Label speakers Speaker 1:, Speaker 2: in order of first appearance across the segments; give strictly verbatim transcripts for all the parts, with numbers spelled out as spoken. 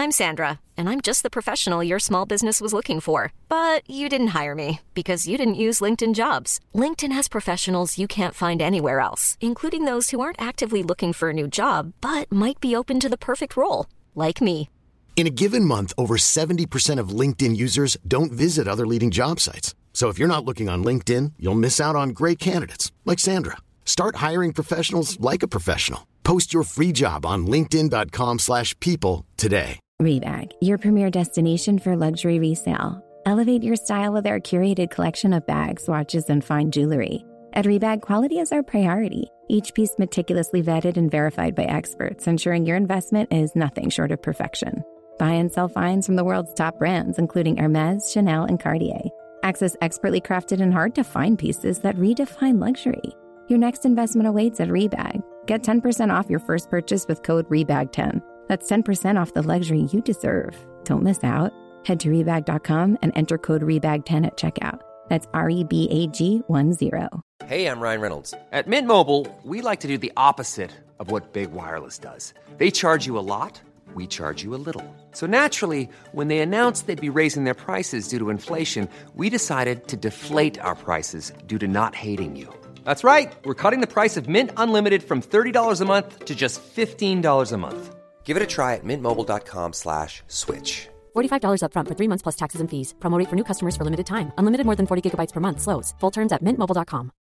Speaker 1: I'm Sandra, and I'm just the professional your small business was looking for. But you didn't hire me because you didn't use LinkedIn Jobs. LinkedIn has professionals you can't find anywhere else, including those who aren't actively looking for a new job, but might be open to the perfect role, like me.
Speaker 2: In a given month, over seventy percent of LinkedIn users don't visit other leading job sites. So if you're not looking on LinkedIn, you'll miss out on great candidates like Sandra. Start hiring professionals like a professional. Post your free job on linkedin.com slash people today.
Speaker 3: Rebag, your premier destination for luxury resale. Elevate your style with our curated collection of bags, watches, and fine jewelry. At Rebag, quality is our priority. Each piece meticulously vetted and verified by experts, ensuring your investment is nothing short of perfection. Buy and sell finds from the world's top brands, including Hermes, Chanel, and Cartier. Access expertly crafted and hard-to-find pieces that redefine luxury. Your next investment awaits at Rebag. Get ten percent off your first purchase with code rebag ten. That's ten percent off the luxury you deserve. Don't miss out. Head to rebag dot com and enter code rebag ten at checkout. That's R E B A G one zero.
Speaker 4: Hey, I'm Ryan Reynolds. At Mint Mobile, we like to do the opposite of what Big Wireless does. They charge you a lot, we charge you a little. So naturally, when they announced they'd be raising their prices due to inflation, we decided to deflate our prices due to not hating you. That's right. We're cutting the price of Mint Unlimited from thirty dollars a month to just fifteen dollars a month. Give it a try at mintmobile.com slash switch.
Speaker 5: forty-five dollars up front for three months plus taxes and fees. Promo rate for new customers for limited time. Unlimited more than forty gigabytes per month. Slows full terms at mint mobile dot com.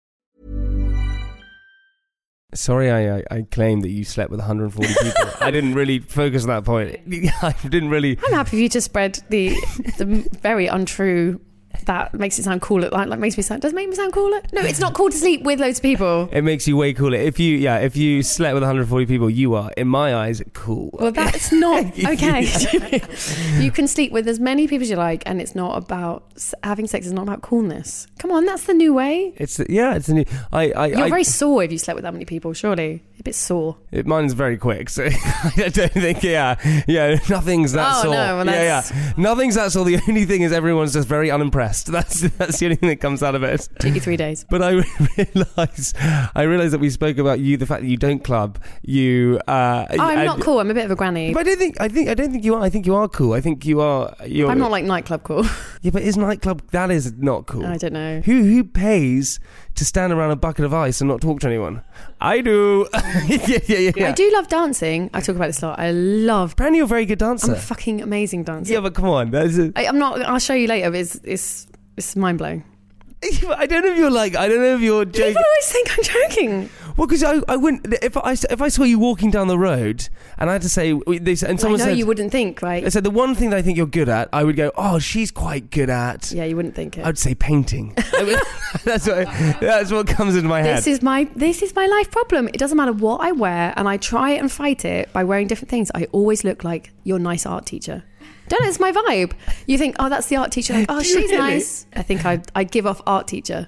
Speaker 6: Sorry, I, I I claim that you slept with one hundred forty people. I didn't really focus on that point. I didn't really...
Speaker 7: I'm happy for you to spread the the very untrue... That makes it sound cooler. Like, like makes me sound. Does it make me sound cooler? No, it's not cool to sleep with loads of people.
Speaker 6: It makes you way cooler. If you, yeah, if you slept with one hundred forty people, you are, in my eyes, cool.
Speaker 7: Well, that's not okay. You can sleep with as many people as you like, and it's not about having sex. Is not about coolness. Come on, that's the new way.
Speaker 6: It's yeah, it's a new. I, I
Speaker 7: You're
Speaker 6: I,
Speaker 7: very sore if you slept with that many people. Surely a bit sore.
Speaker 6: It, mine's very quick, so I don't think. Yeah, yeah, nothing's that
Speaker 7: oh,
Speaker 6: sore.
Speaker 7: No, well,
Speaker 6: yeah, yeah, nothing's that sore. The only thing is everyone's just very unimpressed. That's that's the only thing that comes out of it.
Speaker 7: Took you three days.
Speaker 6: But I realise, I realise that we spoke about you, the fact that you don't club. You. Uh,
Speaker 7: oh, I'm
Speaker 6: and,
Speaker 7: not cool. I'm a bit of a granny.
Speaker 6: But I don't think. I think. I don't think you are. I think you are cool. I think you are. You're,
Speaker 7: I'm not like nightclub cool.
Speaker 6: Yeah, but is nightclub that is not cool?
Speaker 7: I don't know.
Speaker 6: Who who pays to stand around a bucket of ice and not talk to anyone? I do. yeah, yeah, yeah.
Speaker 7: I do love dancing. I talk about this a lot. I love.
Speaker 6: Apparently, you're a very good dancer.
Speaker 7: I'm a fucking amazing dancer.
Speaker 6: Yeah, but come on. That's a...
Speaker 7: I, I'm not. I'll show you later. But it's it's it's mind blowing.
Speaker 6: I don't know if you're like. I don't know if you're joking.
Speaker 7: People always think I'm joking.
Speaker 6: Well, because I, I wouldn't. If I if I saw you walking down the road and I had to say, they, and someone
Speaker 7: I know
Speaker 6: said,
Speaker 7: you wouldn't think, right?
Speaker 6: I said the one thing that I think you're good at, I would go, oh, she's quite good at.
Speaker 7: Yeah, you wouldn't think it.
Speaker 6: I'd say painting. I mean, that's what that's what comes into my head.
Speaker 7: This is my this is my life problem. It doesn't matter what I wear, and I try and fight it by wearing different things. I always look like your nice art teacher. Don't know, it's my vibe. You think, oh, that's the art teacher. Like, oh, she's really? nice. I think I'd, I'd give off art teacher.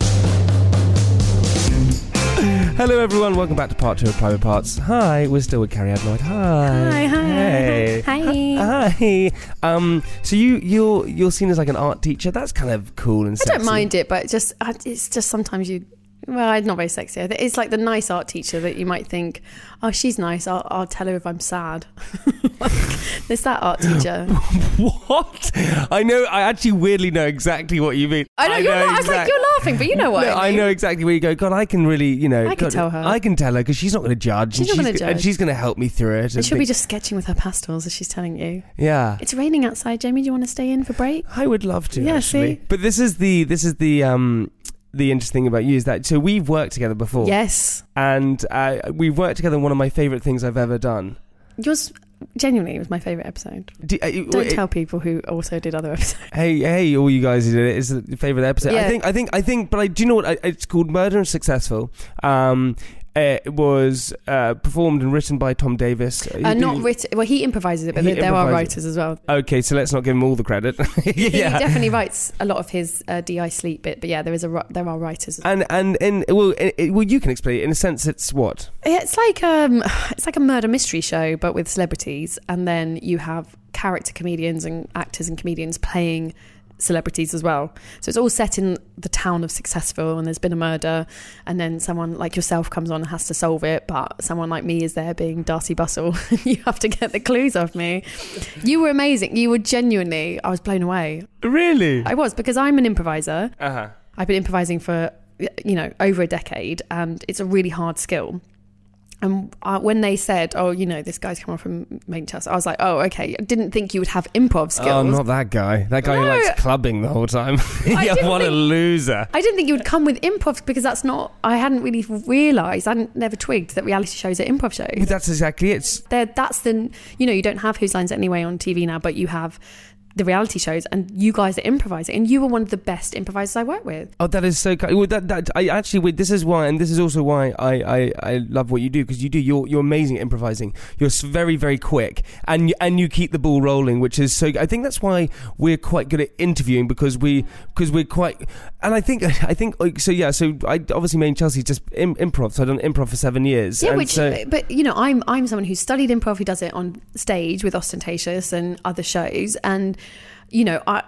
Speaker 6: Hello everyone, welcome back to part two of Private Parts. Hi, we're still with Carrie Adnoid. Hi.
Speaker 7: Hi, hi.
Speaker 6: Hey.
Speaker 7: Hi.
Speaker 6: Hi. Um, so you, you're you're seen as like an art teacher. That's kind of cool and sexy.
Speaker 7: I don't mind it, but just it's just sometimes you... Well, I'm not very sexy. It's like the nice art teacher that you might think, oh, she's nice. I'll, I'll tell her if I'm sad. There's that art teacher.
Speaker 6: What? I know. I actually weirdly know exactly what you mean.
Speaker 7: I know. I you're know not. Exact- I was like, you're laughing, but you know what
Speaker 6: no,
Speaker 7: I mean.
Speaker 6: I know exactly where you go. God, I can really, you know.
Speaker 7: I
Speaker 6: God,
Speaker 7: can tell her.
Speaker 6: I can tell her because she's not going to judge.
Speaker 7: She's not going to judge.
Speaker 6: And she's going to help me through it.
Speaker 7: And she'll think, be just sketching with her pastels as she's telling you.
Speaker 6: Yeah.
Speaker 7: It's raining outside, Jamie. Do you want to stay in for break?
Speaker 6: I would love to.
Speaker 7: Yeah,
Speaker 6: actually.
Speaker 7: see.
Speaker 6: But this is the this is the um. the interesting thing about you is that so we've worked together before.
Speaker 7: Yes.
Speaker 6: And uh, we've worked together on one of my favourite things I've ever done.
Speaker 7: Yours genuinely was my favourite episode. Do, uh, Don't it, tell people who also did other episodes.
Speaker 6: Hey, hey, all you guys who did it, it's the favourite episode.
Speaker 7: Yeah.
Speaker 6: I think, I think, I think, but I do you know what? I, it's called Murder and Successful. Um, It was uh, performed and written by Tom Davis.
Speaker 7: Uh, not written. Well, he improvises it, but there are writers as well.
Speaker 6: Okay, so let's not give him all the credit.
Speaker 7: yeah. He definitely writes a lot of his uh, D I sleep bit, but yeah, there is a there are writers.
Speaker 6: And and and well, it, well, you can explain it. In a sense, it's what?
Speaker 7: It's like um, it's like a murder mystery show, but with celebrities, and then you have character comedians and actors and comedians playing celebrities as well. So it's all set in the town of Successful, and there's been a murder, and then someone like yourself comes on and has to solve it, but someone like me is there being Darcy Bustle. You have to get the clues off me. You were amazing. You were genuinely, I was blown away.
Speaker 6: Really?
Speaker 7: I was, because I'm an improviser.
Speaker 6: Uh-huh.
Speaker 7: I've been improvising for, you know, over a decade, and it's a really hard skill. And uh, when they said, oh, you know, this guy's coming from Made in Chelsea, I was like, oh, okay. I didn't think you would have improv skills.
Speaker 6: Oh, not that guy. That guy
Speaker 7: No.
Speaker 6: who likes clubbing the whole time. Yeah,
Speaker 7: didn't
Speaker 6: what a
Speaker 7: think-
Speaker 6: loser.
Speaker 7: I didn't think you would come with improv, because that's not, I hadn't really realised, I hadn't never twigged that reality shows are improv shows.
Speaker 6: But that's exactly it.
Speaker 7: They're, that's the, you know, you don't have Whose Lines Anyway on T V now, but you have the reality shows, and you guys are improvising, and you were one of the best improvisers I worked with.
Speaker 6: Oh, that is so kind. Well, that, that I actually, wait, this is why, and this is also why I, I, I love what you do, because you do, you're you're amazing at improvising. You're s- very very quick, and you, and you keep the ball rolling, which is so. I think that's why we're quite good at interviewing, because we because we're quite, and I think I think like, so. Yeah, so I obviously made Chelsea just Im- improv. So I've done improv for seven years.
Speaker 7: Yeah,
Speaker 6: and
Speaker 7: which,
Speaker 6: so,
Speaker 7: but you know, I'm I'm someone who studied improv, who does it on stage with Ostentatious and other shows, and you know, I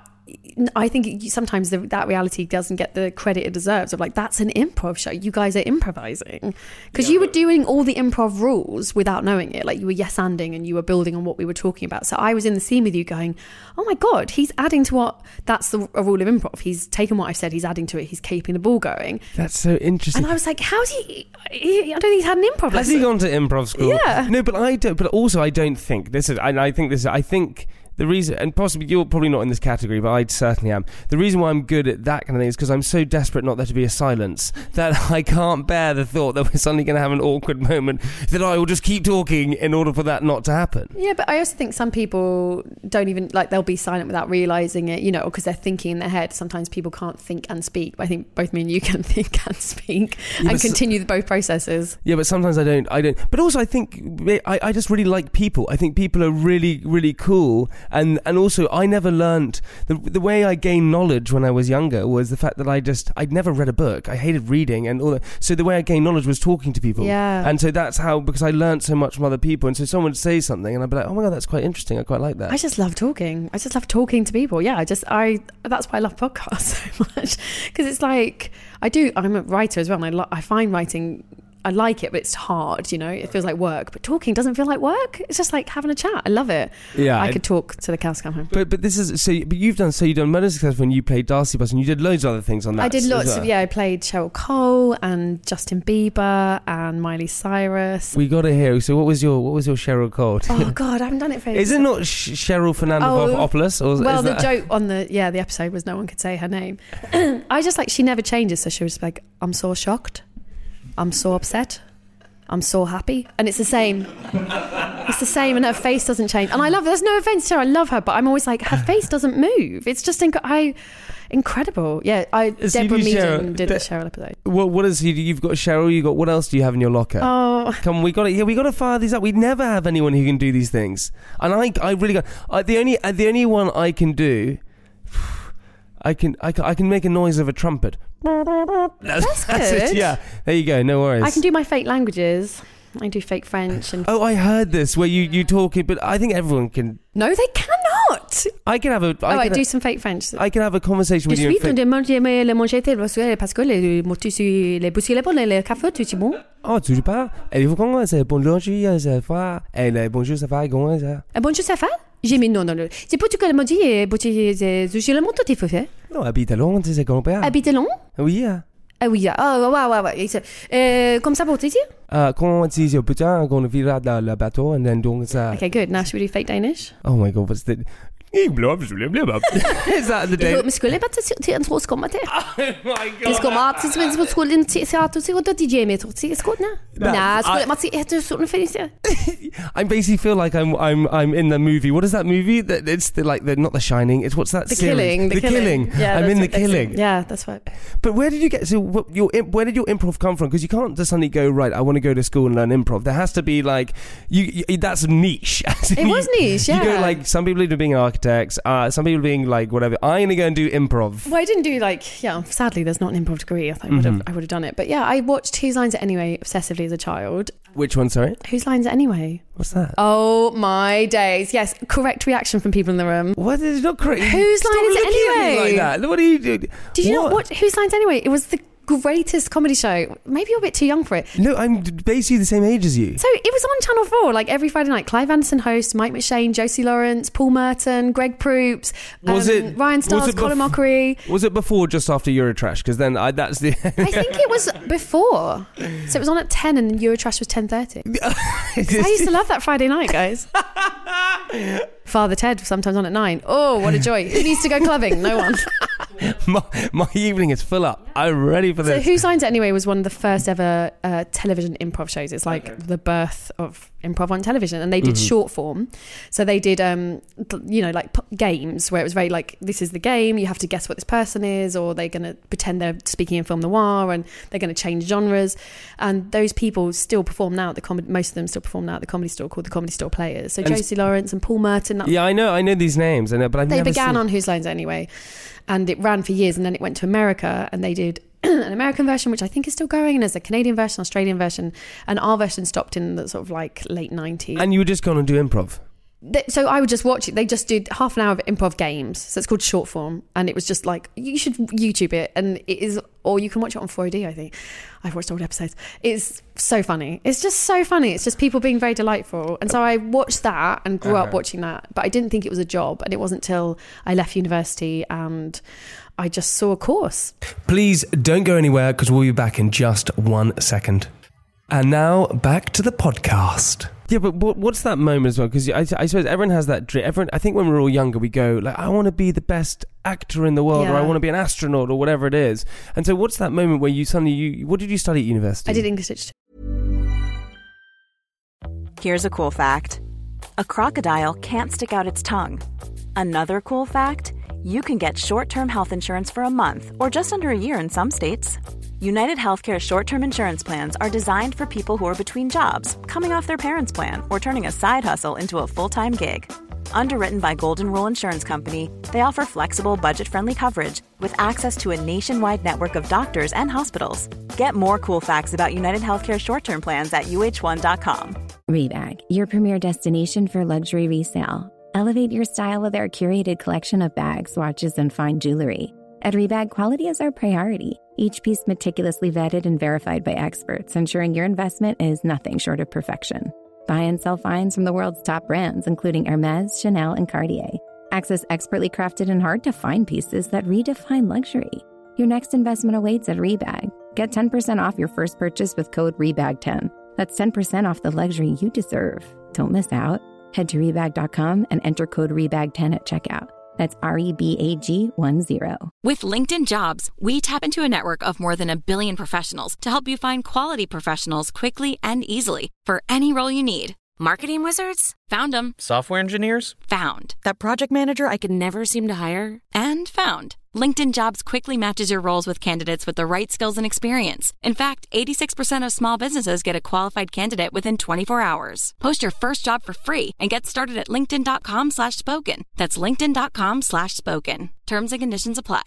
Speaker 7: I think sometimes the, that reality doesn't get the credit it deserves. Of like, that's an improv show. You guys are improvising, because
Speaker 6: Yeah,
Speaker 7: you were
Speaker 6: but-
Speaker 7: doing all the improv rules without knowing it. Like, you were yes-anding, and you were building on what we were talking about. So I was in the scene with you, going, "Oh my god, he's adding to what? That's the a rule of improv. He's taken what I've said, he's adding to it. He's keeping the ball going."
Speaker 6: that's so interesting.
Speaker 7: And I was like, "How's he? he I don't think he's had an improv
Speaker 6: Has
Speaker 7: lesson."
Speaker 6: he gone to improv school?
Speaker 7: Yeah.
Speaker 6: No, but I don't. But also, I don't think this is. And I think this. Is, I think. The reason, and possibly you're probably not in this category, but I certainly am. The reason why I'm good at that kind of thing is because I'm so desperate not there to be a silence that I can't bear the thought that we're suddenly going to have an awkward moment, that I will just keep talking in order for that not to happen.
Speaker 7: Yeah, but I also think some people don't even, like, they'll be silent without realising it, you know, because they're thinking in their head. Sometimes people can't think and speak. But I think both me and you can think and speak
Speaker 6: Yeah,
Speaker 7: and
Speaker 6: but
Speaker 7: continue the both processes.
Speaker 6: Yeah, but sometimes I don't. I don't. But also, I think I, I just really like people. I think people are really, really cool, and and also I never learnt the the way I gained knowledge when I was younger was the fact that I just I'd never read a book. I hated reading and all that. So the way I gained knowledge was talking to people.
Speaker 7: Yeah.
Speaker 6: And so that's how, because I learnt so much from other people, and so someone would say something, and I'd be like, oh my god, that's quite interesting. I quite like that.
Speaker 7: I just love talking. I just love talking to people. Yeah, I just I that's why I love podcasts so much, because it's like I do. I'm a writer as well, and I lo- I find writing. I like it, but it's hard, you know. It feels like work, but talking doesn't feel like work. It's just like having a chat. I love it.
Speaker 6: Yeah,
Speaker 7: I
Speaker 6: I-
Speaker 7: could talk to the cows come home.
Speaker 6: But but this is so. But you've done so. You've done Murder Successful, and you played Darcy Bus, and you did loads of other things on that.
Speaker 7: I did
Speaker 6: as
Speaker 7: lots
Speaker 6: well.
Speaker 7: of, yeah, I played Cheryl Cole and Justin Bieber and Miley Cyrus.
Speaker 6: We got to hear. So what was your what was your Cheryl Cole?
Speaker 7: Oh God, I haven't done it for
Speaker 6: Is it not Sh- Cheryl Fernandopoulos?
Speaker 7: Oh,
Speaker 6: or
Speaker 7: well,
Speaker 6: is
Speaker 7: the
Speaker 6: that-
Speaker 7: joke on the yeah the episode was no one could say her name. I just like, she never changes, so she was like, I'm so shocked, I'm so upset, I'm so happy, and it's the same. It's the same, and her face doesn't change. And I love her. There's no offense to her, I love her, but I'm always like, her face doesn't move. It's just inc- I incredible. Yeah, I
Speaker 6: So you
Speaker 7: Deborah
Speaker 6: do
Speaker 7: Meaden
Speaker 6: Cheryl-
Speaker 7: did
Speaker 6: De-
Speaker 7: the Cheryl episode.
Speaker 6: What what is he? You've got Cheryl. You got what else do you have in your locker?
Speaker 7: Oh,
Speaker 6: Come on, we got to yeah, we got to fire these up. We never have anyone who can do these things, and I I really got uh, the only uh, the only one I can do. I can, I can I can make a noise of a trumpet. That's,
Speaker 7: That's
Speaker 6: it.
Speaker 7: good.
Speaker 6: Yeah, there you go. No worries.
Speaker 7: I can do my fake languages. I do fake French and
Speaker 6: Oh, I heard this where you you talk it, but I think everyone can.
Speaker 7: no, they cannot.
Speaker 6: I can have a. I
Speaker 7: Oh, I
Speaker 6: can
Speaker 7: do
Speaker 6: ha-
Speaker 7: some fake French.
Speaker 6: I can have a conversation with
Speaker 7: Je
Speaker 6: you. in
Speaker 7: suis
Speaker 6: French.
Speaker 7: de manger mais le manger parce que parce que les motus les boussées les bonnes les cafés tout est bon.
Speaker 6: Oh, tu pas? Et vous comment c'est bonjour, ça va? Et le bonjour, ça va? Comment ça?
Speaker 7: Ah bonjour ça va? J'ai mis non non non. C'est pas tout que le manger et boussées j'ai le montant il faut faire.
Speaker 6: Non, habite à Londres, c'est grand-père.
Speaker 7: Habite long?
Speaker 6: Oui. hein.
Speaker 7: Ah oui, ah ouais ouais ouais. Et c'est- Euh, comme ça pour te dire?
Speaker 6: Uh, comment on dit au putain qu'on vira dans le bateau and then donc ça.
Speaker 7: Okay, good. Now should we do fake Danish?
Speaker 6: Oh my god, what's the? Is that the
Speaker 7: Jeg
Speaker 6: day?
Speaker 7: håber, skulle bare til til en tros kommer til.
Speaker 6: Oh my
Speaker 7: Det skal meget til men så skulle den til så at du siger at D J med tror til skal nej. Nej, skulle man til at du sådan findes.
Speaker 6: I basically feel like I'm I'm I'm in the movie. What is that movie? That it's the like the not The Shining. It's what's that?
Speaker 7: The
Speaker 6: series?
Speaker 7: Killing.
Speaker 6: The, killing.
Speaker 7: Yeah,
Speaker 6: I'm
Speaker 7: that's
Speaker 6: in the
Speaker 7: what they say.
Speaker 6: Killing.
Speaker 7: Yeah, that's right.
Speaker 6: But where did you get? So what, your im- where did your improv come from? Because you can't just suddenly go right. I want to go to school and learn improv. There has to be like you. you that's niche.
Speaker 7: It was niche,
Speaker 6: You go
Speaker 7: yeah.
Speaker 6: like some people are being an architect. architects. Uh, some people being like, whatever. I'm going to go and do improv.
Speaker 7: Well, I didn't do like, yeah, sadly, there's not an improv degree. I thought I would have, I would have done it. But yeah, I watched Whose Lines It Anyway obsessively as a child.
Speaker 6: Which one, sorry?
Speaker 7: Whose Lines It Anyway?
Speaker 6: What's that?
Speaker 7: Oh my days. Yes, correct reaction from people in the room.
Speaker 6: What is not correct?
Speaker 7: Whose
Speaker 6: Stop
Speaker 7: Line Is It
Speaker 6: looking at me
Speaker 7: Anyway?
Speaker 6: like that. What are you doing?
Speaker 7: Did you
Speaker 6: What?
Speaker 7: not watch Whose Lines Anyway? It was the greatest comedy show. Maybe you're a bit too young for it.
Speaker 6: No, I'm basically the same age as you.
Speaker 7: So it was on Channel four, like every Friday night. Clive Anderson hosts, Mike McShane, Josie Lawrence, Paul Merton, Greg Proops,
Speaker 6: Was
Speaker 7: um,
Speaker 6: it-
Speaker 7: Ryan
Speaker 6: was
Speaker 7: Stiles,
Speaker 6: it
Speaker 7: Colin
Speaker 6: bef-
Speaker 7: Mockery.
Speaker 6: Was it before or just after Eurotrash? Because then I, that's the...
Speaker 7: I think it was before. So it was on at ten and Eurotrash was ten thirty. I used to love that Friday night, guys. Father Ted sometimes on at nine. Oh, what a joy. Who needs to go clubbing? No one.
Speaker 6: my, my evening is full up. I'm ready for
Speaker 7: So
Speaker 6: this.
Speaker 7: Whose Lines It Anyway was one of the first ever uh, television improv shows. It's like okay. the birth of improv on television, and they did mm-hmm. short form. So they did, um, th- you know, like p- games where it was very like, this is the game. You have to guess what this person is, or they're going to pretend they're speaking in film noir, and they're going to change genres. And those people still perform now at the comedy. Most of them still perform now at the Comedy Store, called the Comedy Store Players. So and Josie Lawrence and Paul Merton.
Speaker 6: Yeah, I know, I know these names. I know, but I've
Speaker 7: they
Speaker 6: never
Speaker 7: began
Speaker 6: seen...
Speaker 7: on Whose Lines Anyway, and it ran for years, and then it went to America, and they did an American version, which I think is still going, and there's a Canadian version, Australian version, and our version stopped in the sort of like late nineties.
Speaker 6: And you would just go on and do improv?
Speaker 7: So I would just watch it. They just did half an hour of improv games, so it's called short form, and it was just like, you should YouTube it, and it is, or you can watch it on four D. I think I've watched old episodes. It's so funny. It's just so funny. It's just people being very delightful, and so I watched that and grew uh-huh. up watching that. But I didn't think it was a job, and it wasn't till I left university and I just saw a course.
Speaker 6: Please don't go anywhere, because we'll be back in just one second. And now back to the podcast. Yeah, but what's that moment as well? Because I, I suppose everyone has that dream. Everyone, I think when we're all younger, we go like, I want to be the best actor in the world, yeah. or I want to be an astronaut, or whatever it is. And so, what's that moment where you suddenly you? What did you study at university?
Speaker 7: I did English literature.
Speaker 8: Here's a cool fact: a crocodile can't stick out its tongue. Another cool fact: you can get short-term health insurance for a month or just under a year in some states. United Healthcare short-term insurance plans are designed for people who are between jobs, coming off their parents' plan, or turning a side hustle into a full-time gig. Underwritten by Golden Rule Insurance Company, they offer flexible, budget-friendly coverage with access to a nationwide network of doctors and hospitals. Get more cool facts about United Healthcare short-term plans at U H one dot com.
Speaker 3: Rebag, your premier destination for luxury resale. Elevate your style with our curated collection of bags, watches, and fine jewelry. At Rebag, quality is our priority. Each piece meticulously vetted and verified by experts, ensuring your investment is nothing short of perfection. Buy and sell finds from the world's top brands, including Hermes, Chanel, and Cartier. Access expertly crafted and hard-to-find pieces that redefine luxury. Your next investment awaits at Rebag. Get ten percent off your first purchase with code rebag ten. That's ten percent off the luxury you deserve. Don't miss out. Head to rebag dot com and enter code rebag ten at checkout. That's R E B A G one zero.
Speaker 9: With LinkedIn Jobs, we tap into a network of more than a billion professionals to help you find quality professionals quickly and easily for any role you need. Marketing wizards? Found them.
Speaker 10: Software engineers?
Speaker 9: Found. That project manager I could never seem to hire? And found. LinkedIn Jobs quickly matches your roles with candidates with the right skills and experience. In fact, eighty-six percent of small businesses get a qualified candidate within twenty-four hours. Post your first job for free and get started at linkedin.com slash spoken. That's linkedin.com slash spoken. Terms and conditions apply.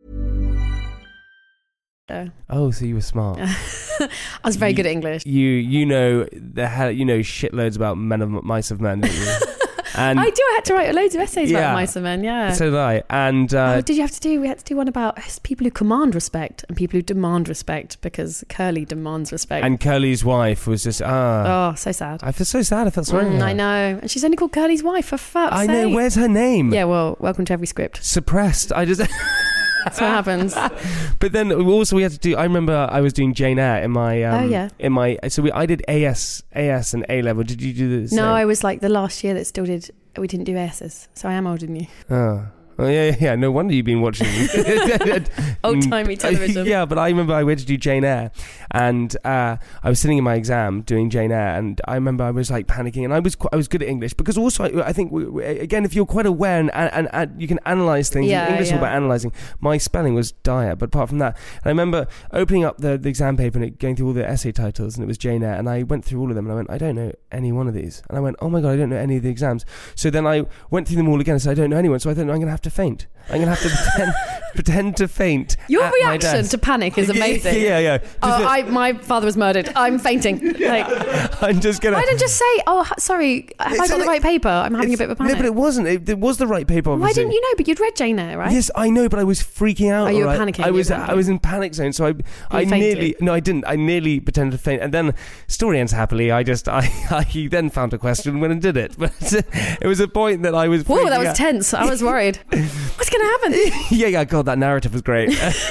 Speaker 6: Oh, so you were smart.
Speaker 7: I was very
Speaker 6: you,
Speaker 7: good at English.
Speaker 6: You you know the hell you know shitloads about Men of Mice of Men, don't you? And
Speaker 7: I do. I had to write loads of essays
Speaker 6: yeah,
Speaker 7: about Mice and Men. Yeah.
Speaker 6: So did I. And uh,
Speaker 7: oh, did you have to do? We had to do one about people who command respect and people who demand respect, because Curly demands respect.
Speaker 6: And Curly's wife was just ah.
Speaker 7: Oh, so sad.
Speaker 6: I feel so sad. I felt sorry.
Speaker 7: Mm, I know. And she's only called Curly's wife, for fuck's
Speaker 6: I
Speaker 7: sake.
Speaker 6: know. Where's her name?
Speaker 7: Yeah. Well, welcome to every script.
Speaker 6: Suppressed. I just.
Speaker 7: That's what happens.
Speaker 6: But then also we had to do. I remember I was doing Jane Eyre in my. Um,
Speaker 7: oh yeah.
Speaker 6: In my. So we. I did A S, A S, and A level. Did you do this?
Speaker 7: No, I was like the last year that still did. We didn't do S's, so I am older than you.
Speaker 6: Oh. Oh yeah, yeah, yeah. No wonder you've been watching
Speaker 7: old-timey television.
Speaker 6: Yeah, but I remember I went to do Jane Eyre, and uh, I was sitting in my exam doing Jane Eyre, and I remember I was like panicking, and I was qu- I was good at English because also I, I think we, we, again, if you're quite aware and, and, and you can analyse things,
Speaker 7: yeah,
Speaker 6: English
Speaker 7: yeah.
Speaker 6: is all about analysing. My spelling was dire, but apart from that, and I remember opening up the, the exam paper and it, going through all the essay titles, and it was Jane Eyre, and I went through all of them, and I went, I don't know any one of these, and I went, oh my god, I don't know any of the exams. So then I went through them all again and said, I don't know anyone, so I thought, no, I'm going to have to faint. I'm going to have to pretend, pretend to faint.
Speaker 7: Your
Speaker 6: at my
Speaker 7: reaction
Speaker 6: desk.
Speaker 7: to panic is amazing.
Speaker 6: Yeah, yeah.
Speaker 7: Oh, I, my father was murdered. I'm fainting. Like,
Speaker 6: I'm just going to...
Speaker 7: why don't just say, oh, sorry, have I got the
Speaker 6: like,
Speaker 7: right paper? I'm having a bit of a panic.
Speaker 6: No, but it wasn't. It, it was the right paper, obviously.
Speaker 7: Why didn't you know? But you'd read Jane Eyre, right?
Speaker 6: Yes, I know, but I was freaking out.
Speaker 7: Oh, you were
Speaker 6: right?
Speaker 7: panicking,
Speaker 6: I
Speaker 7: you
Speaker 6: was,
Speaker 7: were panicking.
Speaker 6: I was in panic zone, so I, I
Speaker 7: fainted?
Speaker 6: nearly... No, I didn't. I nearly pretended to faint. And then, story ends happily. I just... I, I then found a question, went and did it. But it was a point that I was...
Speaker 7: Whoa, that was
Speaker 6: out.
Speaker 7: tense. I was worried. What's going to happen?
Speaker 6: yeah, yeah, God, that narrative was great.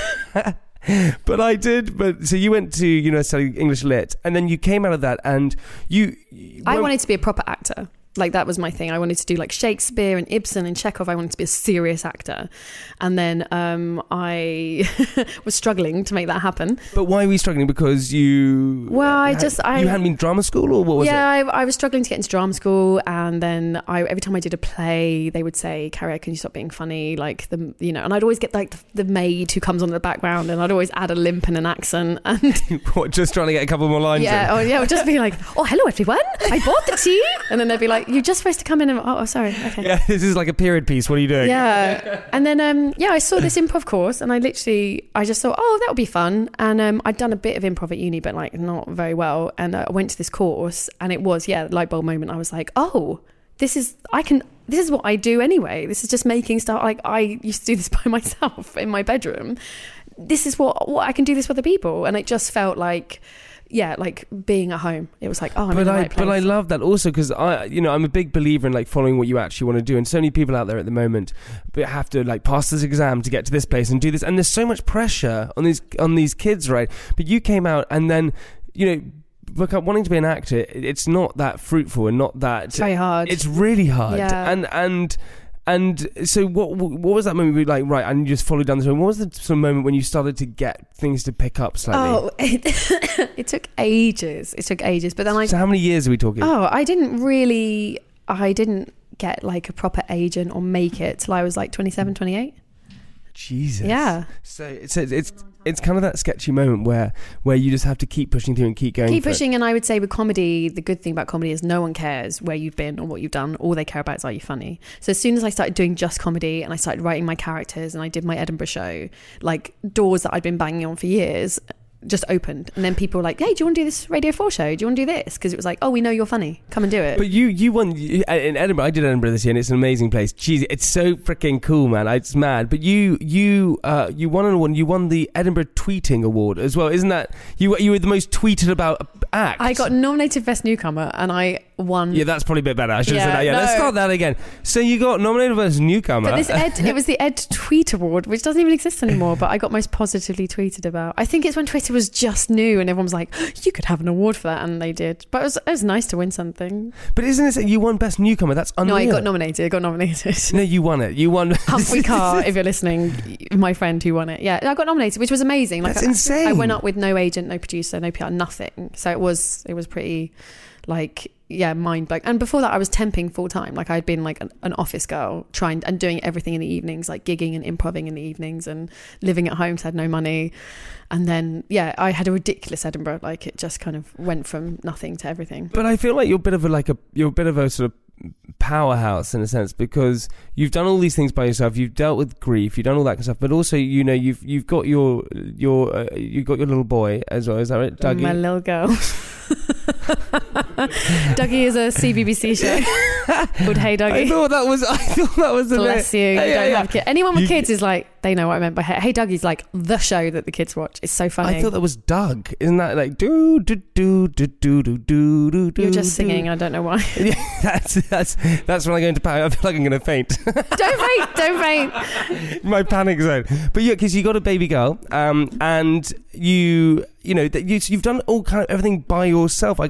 Speaker 6: But I did. But so you went to University of English Lit, and then you came out of that, and you.
Speaker 7: I
Speaker 6: well,
Speaker 7: wanted to be a proper actor. Like, that was my thing. I wanted to do like Shakespeare and Ibsen and Chekhov. I wanted to be a serious actor. And then um, I was struggling to make that happen.
Speaker 6: But why were you struggling? Because you...
Speaker 7: Well, I
Speaker 6: had,
Speaker 7: just... I,
Speaker 6: you hadn't been drama school, or what was
Speaker 7: yeah,
Speaker 6: it?
Speaker 7: Yeah, I, I was struggling to get into drama school. And then I, every time I did a play, they would say, Carrie, can you stop being funny? Like, the you know, and I'd always get like the, the maid who comes on in the background, and I'd always add a limp and an accent. And
Speaker 6: what, just trying to get a couple more lines
Speaker 7: yeah,
Speaker 6: in?
Speaker 7: oh yeah, it would just be like, oh, hello everyone, I bought the tea. And then they'd be like, you're just supposed to come in and, oh, oh sorry, okay.
Speaker 6: Yeah, this is like a period piece, what are you doing?
Speaker 7: Yeah. And then, um, yeah, I saw this improv course, and I literally, I just thought, oh, that'll be fun. And um, I'd done a bit of improv at uni, but like not very well. And I went to this course, and it was, yeah, light bulb moment. I was like, oh, this is, I can, this is what I do anyway. This is just making stuff. Like, I used to do this by myself in my bedroom. This is what, what I can do this with other people. And it just felt like, yeah, like being at home. It was like, oh, I'm
Speaker 6: but
Speaker 7: in the
Speaker 6: I,
Speaker 7: right place.
Speaker 6: But I love that also because I, you know, I'm a big believer in like following what you actually want to do, and so many people out there at the moment have to like pass this exam to get to this place and do this, and there's so much pressure on these on these kids, right? But you came out and then, you know, look, wanting to be an actor, it's not that fruitful and not that.
Speaker 7: It's very hard.
Speaker 6: It's really hard,
Speaker 7: yeah. and
Speaker 6: and. And so what what was that moment where you were like, right, and you just followed down the road? What was the sort of moment when you started to get things to pick up slightly?
Speaker 7: Oh, it, it took ages. It took ages. But then I...
Speaker 6: So how many years are we talking?
Speaker 7: Oh, I didn't really... I didn't get like a proper agent or make it till I was like twenty-seven, twenty-eight.
Speaker 6: Jesus.
Speaker 7: Yeah.
Speaker 6: So it's it's it's kind of that sketchy moment where where you just have to keep pushing through and keep going.
Speaker 7: Keep
Speaker 6: for
Speaker 7: pushing,
Speaker 6: it.
Speaker 7: and I would say with comedy, the good thing about comedy is no one cares where you've been or what you've done. All they care about is are you funny. So as soon as I started doing just comedy and I started writing my characters and I did my Edinburgh show, like doors that I'd been banging on for years just opened, and then people were like, hey, do you want to do this Radio four show? Do you want to do this? Because it was like, oh, we know you're funny, come and do it.
Speaker 6: But you you won in Edinburgh. I did Edinburgh this year, and it's an amazing place. Jeez, it's so freaking cool, man. It's mad. But you you uh you won an award. You won the Edinburgh Tweeting Award as well, isn't that? You you were the most tweeted about act.
Speaker 7: I got nominated Best Newcomer, and I won.
Speaker 6: Yeah, that's probably a bit better. I should have
Speaker 7: Yeah,
Speaker 6: said that. Yeah,
Speaker 7: no.
Speaker 6: let's start that again. So you got nominated as Newcomer.
Speaker 7: But this Ed, it was the Ed Tweet Award, which doesn't even exist anymore, but I got most positively tweeted about. I think it's when Twitter was just new and everyone was like, you could have an award for that, and they did. But it was, it was nice to win something.
Speaker 6: But isn't it that you won Best Newcomer? That's unreal.
Speaker 7: No, I got nominated. I got nominated.
Speaker 6: No, you won it. You won.
Speaker 7: Humphrey Carr, if you're listening, my friend who won it. Yeah, I got nominated, which was amazing. Like,
Speaker 6: That's
Speaker 7: I,
Speaker 6: insane.
Speaker 7: I went up with no agent, no producer, no P R, nothing. So it was, it was pretty, like, yeah, mind blowing. And before that, I was temping full time. Like, I'd been like an, an office girl, trying and doing everything in the evenings, like gigging and improving in the evenings, and living at home, so I had no money. And then, yeah, I had a ridiculous Edinburgh. Like, it just kind of went from nothing to everything.
Speaker 6: But I feel like you're a bit of a like a you're a bit of a sort of powerhouse in a sense, because you've done all these things by yourself. You've dealt with grief. You've done all that kind of stuff. But also, you know, you've you've got your your uh, you've got your little boy as well. Is that right, Dougie?
Speaker 7: My little girl. Dougie is a C B B C show called Hey Dougie.
Speaker 6: I thought that was. I thought that was.
Speaker 7: Bless you. You
Speaker 6: yeah,
Speaker 7: don't
Speaker 6: yeah,
Speaker 7: have kids. Anyone with
Speaker 6: you,
Speaker 7: kids is like, they know what I meant by Hey. Hey Dougie's like the show that the kids watch. It's so funny.
Speaker 6: I thought that was Doug. Isn't that like do do do do do do do do do?
Speaker 7: You're just singing. I don't know why.
Speaker 6: Yeah, that's that's that's when I go into panic. I feel like I'm going to faint.
Speaker 7: Don't faint. Don't faint.
Speaker 6: My panic zone. But yeah, because you got a baby girl, um, and you. You know that you, you've done all kind of everything by yourself. I,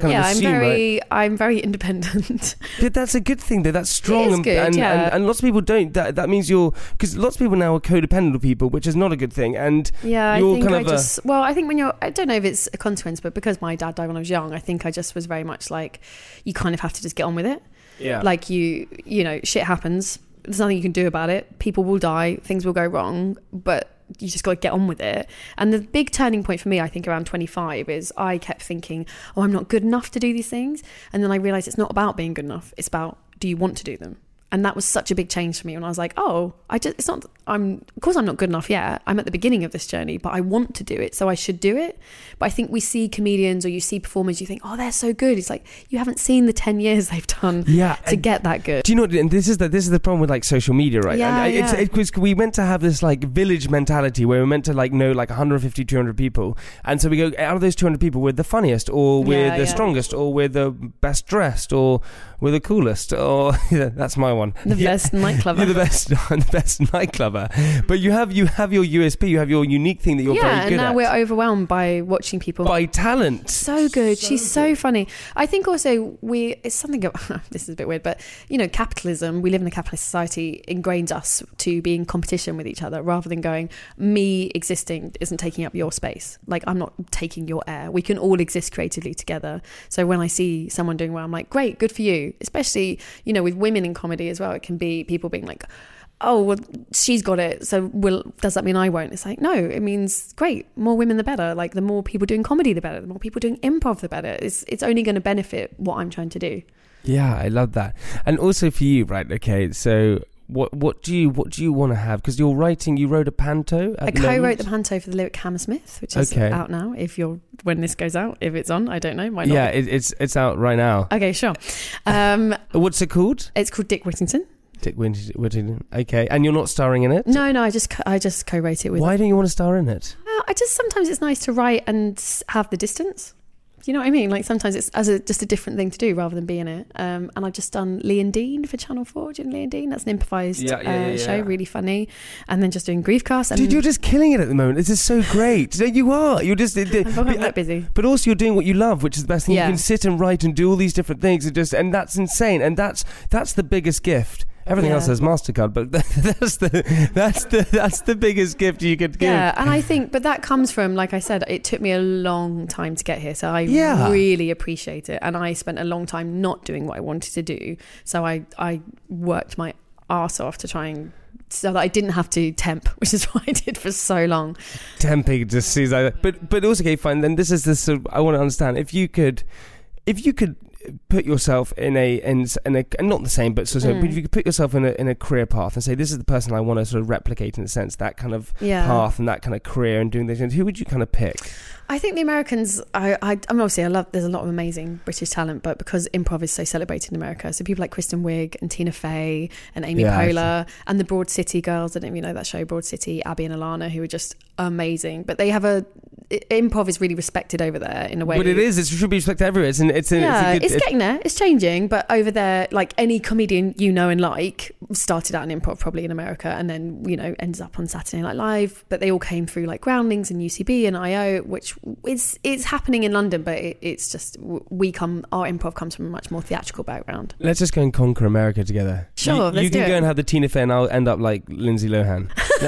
Speaker 6: kind
Speaker 7: yeah,
Speaker 6: of assume,
Speaker 7: I'm very,
Speaker 6: right?
Speaker 7: I'm very independent.
Speaker 6: But that's a good thing, though. That's strong.
Speaker 7: It is
Speaker 6: and,
Speaker 7: good,
Speaker 6: and,
Speaker 7: yeah.
Speaker 6: and, and lots of people don't. That that means you're... Because lots of people now are codependent of people, which is not a good thing. And
Speaker 7: Yeah,
Speaker 6: you're
Speaker 7: I think
Speaker 6: kind
Speaker 7: I
Speaker 6: of a-
Speaker 7: just... Well, I think when you're... I don't know if it's a consequence, but because my dad died when I was young, I think I just was very much like, you kind of have to just get on with it.
Speaker 6: Yeah.
Speaker 7: Like you, you know, shit happens. There's nothing you can do about it. People will die. Things will go wrong. But you just got to get on with it. And the big turning point for me, I think around twenty-five, is I kept thinking, oh, I'm not good enough to do these things. And then I realized it's not about being good enough. It's about, do you want to do them? And that was such a big change for me when I was like, oh, I just, it's not, I'm, of course I'm not good enough yet. I'm at the beginning of this journey, but I want to do it. So I should do it. But I think we see comedians or you see performers, you think, oh, they're so good. It's like, you haven't seen the ten years they've done
Speaker 6: Yeah,
Speaker 7: to get that good.
Speaker 6: Do you know? And this is the this is the problem with like social media, right?
Speaker 7: Yeah,
Speaker 6: and it's,
Speaker 7: yeah.
Speaker 6: it was we meant to have this like village mentality where we're meant to like know like one hundred fifty, two hundred people, and so we go out of those two hundred people, we're the funniest, or we're
Speaker 7: Yeah,
Speaker 6: the
Speaker 7: yeah.
Speaker 6: strongest, or we're the best dressed, or we're the coolest, or yeah, that's my one.
Speaker 7: The
Speaker 6: Yeah.
Speaker 7: best nightclubber.
Speaker 6: You're the best, the best nightclubber. But you have you have your U S P, you have your unique thing that you're
Speaker 7: yeah,
Speaker 6: very
Speaker 7: and
Speaker 6: good
Speaker 7: now
Speaker 6: at.
Speaker 7: we're overwhelmed by watching people.
Speaker 6: By talent.
Speaker 7: So good. She's so funny. I think also we, it's something, of, this is a bit weird, but you know, capitalism, we live in a capitalist society, ingrains us to be in competition with each other rather than going, me existing isn't taking up your space. Like, I'm not taking your air. We can all exist creatively together. So when I see someone doing well, I'm like, great, good for you. Especially, you know, with women in comedy as well, it can be people being like, oh, well, she's got it, so will does that mean I won't? It's like, no, it means great, more women the better. Like, the more people doing comedy the better, the more people doing improv the better. It's it's only going to benefit what I'm trying to do.
Speaker 6: Yeah, I love that. And also for you, right? Okay, so what what do you what do you want to have? Because you're writing, you wrote a panto. At
Speaker 7: I
Speaker 6: the
Speaker 7: co-wrote
Speaker 6: moment?
Speaker 7: the panto for the Lyric Hammersmith, which is
Speaker 6: Okay.
Speaker 7: out now. If you're when this goes out, if it's on, I don't know. Might not.
Speaker 6: Yeah, it, it's it's out right now.
Speaker 7: Okay, sure. Um,
Speaker 6: What's it called?
Speaker 7: it's called Dick Whittington.
Speaker 6: Dick Whittington. Okay, and you're not starring in it?
Speaker 7: No, no, I just co- I just co-wrote it with.
Speaker 6: Why don't you want to star in it?
Speaker 7: Uh, I just sometimes it's nice to write and s- have the distance. Do you know what I mean? Like sometimes it's as a, just a different thing to do rather than be in it. Um, and I've just done Lee and Dean for Channel four. Do you know Lee and Dean? That's an improvised
Speaker 6: Yeah, yeah,
Speaker 7: uh,
Speaker 6: yeah,
Speaker 7: show,
Speaker 6: yeah.
Speaker 7: really funny. And then just doing Griefcast. And
Speaker 6: Dude, you're just killing it at the moment. This is so great. No, you are. You're just.
Speaker 7: I'm
Speaker 6: but,
Speaker 7: quite busy.
Speaker 6: but also, you're doing what you love, which is the best thing.
Speaker 7: Yeah.
Speaker 6: You can sit and write and do all these different things, and just and that's insane. And that's that's the biggest gift. Everything
Speaker 7: Yeah.
Speaker 6: else has Mastercard, but that's the that's the that's the biggest gift you could give.
Speaker 7: Yeah, and I think, but that comes from, like I said, it took me a long time to get here. So I
Speaker 6: Yeah.
Speaker 7: really appreciate it. And I spent a long time not doing what I wanted to do. So I, I worked my arse off to try and, so that I didn't have to temp, which is what I did for so long.
Speaker 6: Temping just seems like that. But but also, okay, fine. Then this is the sort of, I want to understand if you could, if you could put yourself in a in, in a not the same, but sort of,
Speaker 7: Mm.
Speaker 6: but if you could put yourself in a in a career path and say this is the person I want to sort of replicate in a sense, that kind of
Speaker 7: Yeah.
Speaker 6: path and that kind of career and doing these things, who would you kind of pick?
Speaker 7: I think the Americans, I, I, I mean, obviously I love, there's a lot of amazing British talent, but because improv is so celebrated in America, so people like Kristen Wiig and Tina Fey and Amy
Speaker 6: Yeah,
Speaker 7: Poehler and the Broad City girls, I don't know if you know that show, Broad City, Abby and Alana, who are just amazing, but they have a, i- improv is really respected over there in a way.
Speaker 6: But it is, it should be respected everywhere. It's an, it's a,
Speaker 7: Yeah,
Speaker 6: it's, a good,
Speaker 7: it's getting there. It's changing, but over there, like any comedian you know and like, started out in improv probably in America, and then you know ends up on Saturday Night Live. But they all came through like Groundlings and U C B and I O, which is it's happening in London, but it, it's just we come our improv comes from a much more theatrical background.
Speaker 6: Let's just go and conquer America together.
Speaker 7: Sure,
Speaker 6: you,
Speaker 7: let's
Speaker 6: you can
Speaker 7: do
Speaker 6: go
Speaker 7: it.
Speaker 6: and have the Tina Fey, and I'll end up like Lindsay Lohan.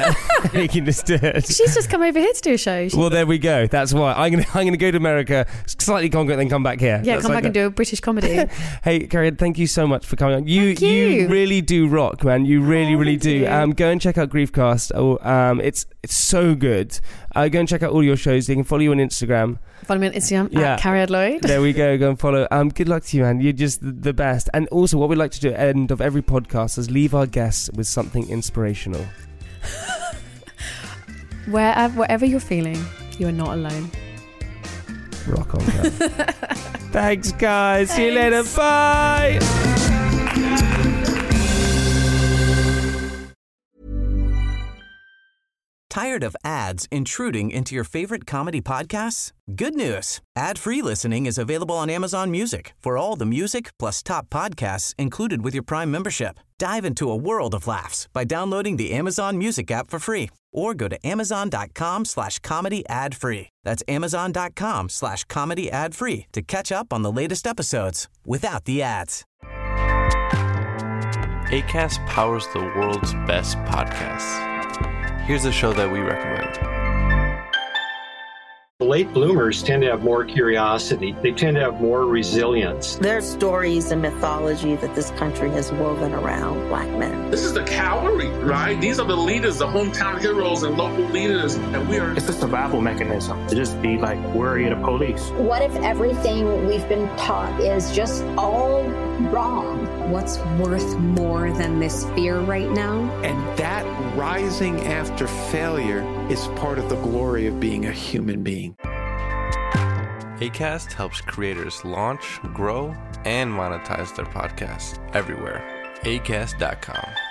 Speaker 6: You can just do it.
Speaker 7: She's just come over here to do a show. She,
Speaker 6: Well, there we go. That's why I'm gonna I'm gonna go to America, slightly conquer it, then come back here.
Speaker 7: yeah,
Speaker 6: That's
Speaker 7: come
Speaker 6: like
Speaker 7: back and
Speaker 6: that.
Speaker 7: do a British comedy.
Speaker 6: Hey, Carrie, thank you so much for coming on. You
Speaker 7: Thank you.
Speaker 6: really do rock, man. You really,
Speaker 7: Oh,
Speaker 6: really
Speaker 7: thank
Speaker 6: do.
Speaker 7: you.
Speaker 6: Um, go and check out Griefcast. Oh, um, it's it's so good. Uh, go and check out all your shows. They can follow you on Instagram.
Speaker 7: Follow me on Instagram
Speaker 6: Yeah.
Speaker 7: at Carrie Lloyd.
Speaker 6: There we go. Go and follow. Um, good luck to you, man. You're just the- the best. And also, what we like to do at the end of every podcast is leave our guests with something inspirational.
Speaker 7: Wherever, whatever you're feeling, you are not alone.
Speaker 6: Rock on, girl. Thanks, guys. See you later. Bye.
Speaker 10: Tired of ads intruding into your favorite comedy podcasts? Good news. Ad-free listening is available on Amazon Music for all the music plus top podcasts included with your Prime membership. Dive into a world of laughs by downloading the Amazon Music app for free or go to amazon.com slash comedy ad free. That's amazon.com slash comedy ad free to catch up on the latest episodes without the ads.
Speaker 11: Acast powers the world's best podcasts. Here's a show that we recommend.
Speaker 12: Late bloomers tend to have more curiosity. They tend to have more resilience.
Speaker 13: There's stories and mythology that this country has woven around Black men.
Speaker 14: This is the cavalry, right? These are the leaders, the hometown heroes and local leaders. And we are.
Speaker 15: It's a survival mechanism to just be like worry of the police.
Speaker 16: What if everything we've been taught is just all wrong?
Speaker 17: What's worth more than this fear right now?
Speaker 18: And that rising after failure is part of the glory of being a human being.
Speaker 11: Acast helps creators launch, grow, and monetize their podcasts everywhere. acast dot com.